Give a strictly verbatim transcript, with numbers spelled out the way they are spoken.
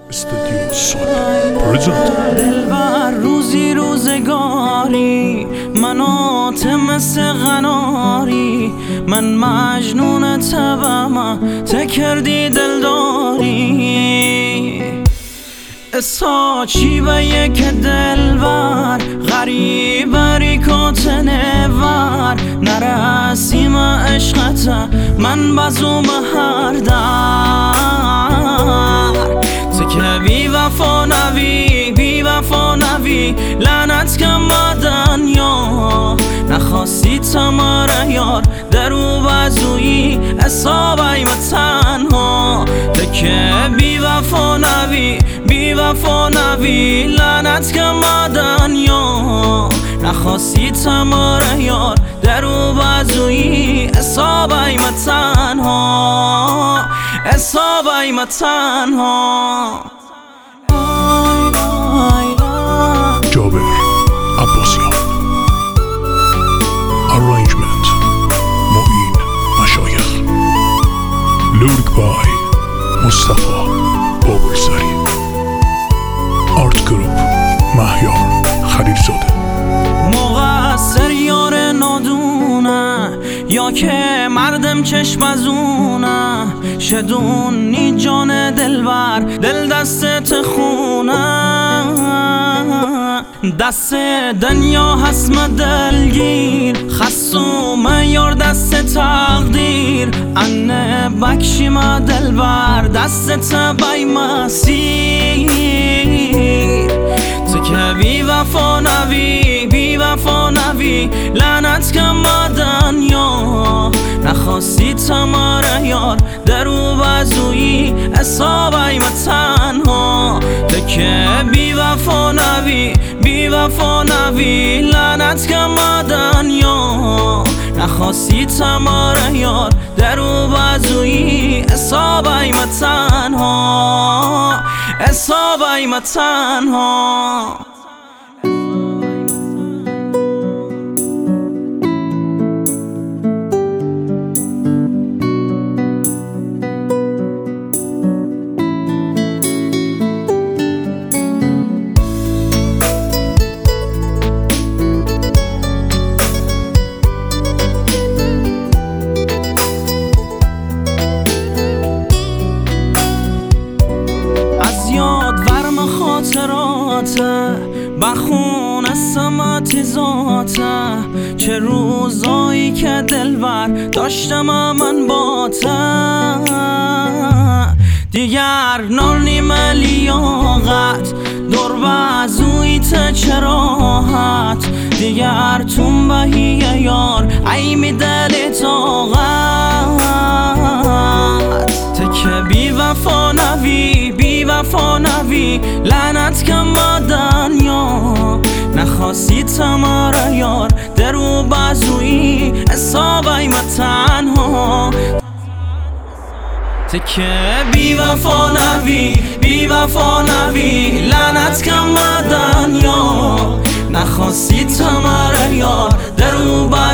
استودیو سونی پرزنت. دلبر روزی روزگاری منو مثل غناری، من مجنون تبم ته کردی دلداری. اسا چی به یک دلبر غریبری کتنور، نرسیم عشقت من بزوم هر در. که بی وفا نوی بی وفا نوی لعنت کم بدن یا نخواستی تماره یار درو بزویی اصابای ما تنها. که بی وفا نوی بی وفا نوی لعنت کم بدن یا نخواستی تماره یار درو بزویی اصابای ما تنها اصابای ما تنها. جابر عباسیان. Arrangement معین مشایخ. Lyric by مصطفی بابرسری. Art Group مهیار خلیلزاده. مقصر یار نادونه یا که مردم چشم ازونه، شدونی جان دلبر دل دستت خونه. دست دنیا هست دلگیر خصوم یار دست تقدیر، انه بکشی ما دلبر دست بای مسیر. تو که بی وفا نوی بی وفا نوی لعنت کم بدن یا نخواستی تماره یار درو بزویی اصابای ما تنها. تو که بی وفا نوی بی وفا نوی لعنت کم بدن یا نخواستی تماره یار درو بزویی اصابای ما تنها اصابای ما تنها. بخون سمتی ذاته چه روزایی که دلبر داشتم من باته. دیگر نالیم لیاقت دور بزویت چراحت، دیگر تون بهی یار ای می دل طاقت. تکه بی وفا نوی بی وفا نوی لعنت کم بدن یا نخواستی تماره یار درو بزویی اصابای ما تنها. تکه بی وفا نوی بی وفا نوی لعنت کم بدن یا نخواستی تماره یار درو